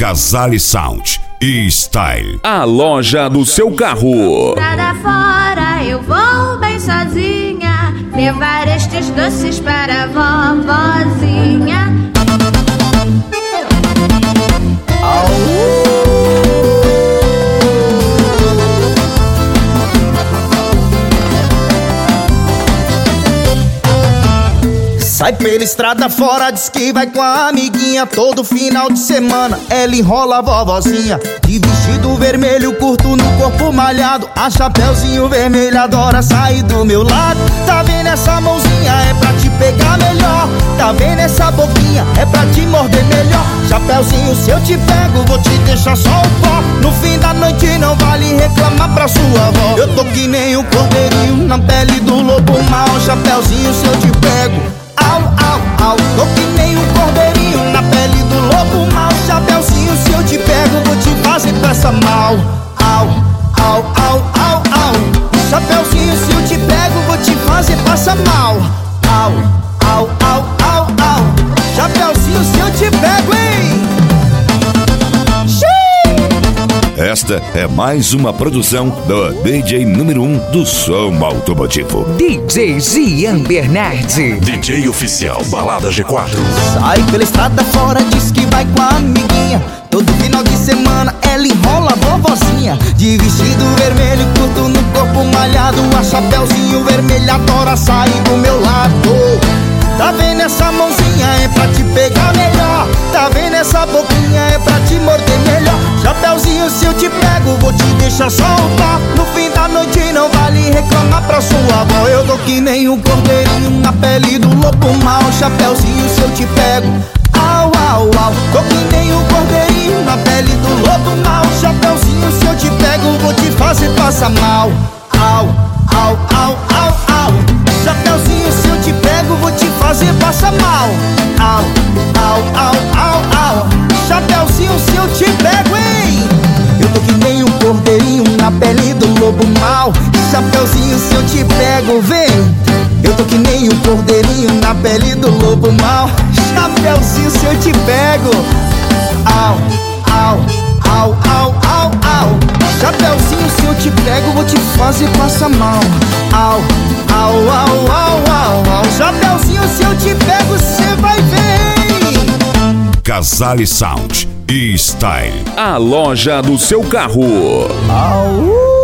Casale Sound e Style. A loja do seu carro. Nada fora, eu vou bem sozinha levar estes doces para a vovozinha. Sai pela estrada fora, diz que vai com a amiguinha. Todo final de semana ela enrola a vovozinha. De vestido vermelho curto no corpo malhado, a chapeuzinho vermelho adora sair do meu lado. Tá vendo essa mãozinha? É pra te pegar melhor. Tá vendo essa boquinha? É pra te morder melhor. Chapeuzinho, se eu te pego, vou te deixar só o pó. No fim da noite não vale reclamar pra sua avó. Eu tô que nem um cordeirinho na pele do lobo mau. Chapeuzinho, se eu te pego, au, au, au. Tô que nem um cordeirinho na pele do lobo mau. Chapeuzinho, se eu te pego, vou te fazer passar mal. Au, au, au, au, au. Chapeuzinho, se eu te pego, vou te fazer passar mal. Au, au, au, au, au. Chapeuzinho, se eu te pego, hein? Esta é mais uma produção do DJ número 1 do som automotivo, DJ Gian Bernardi. DJ oficial Balada G4. Sai pela estrada fora, diz que vai com a amiguinha. Todo final de semana ela enrola a vovozinha. De vestido vermelho curto no corpo malhado, a chapeuzinho vermelho adora sair do meu lado. Tá vendo essa mãozinha? É pra te pegar melhor. Tá vendo essa boquinha? É pra te morder melhor. Chapeuzinho, se eu te pego, vou te deixar só o pó. No fim da noite não vale reclamar pra sua avó. Eu tô que nem um cordeirinho na pele do lobo mau. Chapeuzinho, se eu te pego, au, au, au. Tô que nem um cordeirinho na pele do lobo mau. Chapeuzinho, se eu te pego, vou te fazer passar mal. Au, au, au, au, au. Chapeuzinho, se eu te pego, vou te fazer passar mal. Au, au, au, au, au. Chapeuzinho, se eu te pego, hein? Eu tô que nem um cordeirinho na pele do lobo mau. Chapeuzinho, se eu te pego, vem. Eu tô que nem um cordeirinho na pele do lobo mau. Chapeuzinho, se eu te pego, au, au, au, au, au, au. Chapeuzinho, se eu te pego, vou te fazer passar mal. Au, au, au, au, au, au. Chapeuzinho, se eu te pego, cê vai ver. Casale Sound e Style. A loja do seu carro. Au.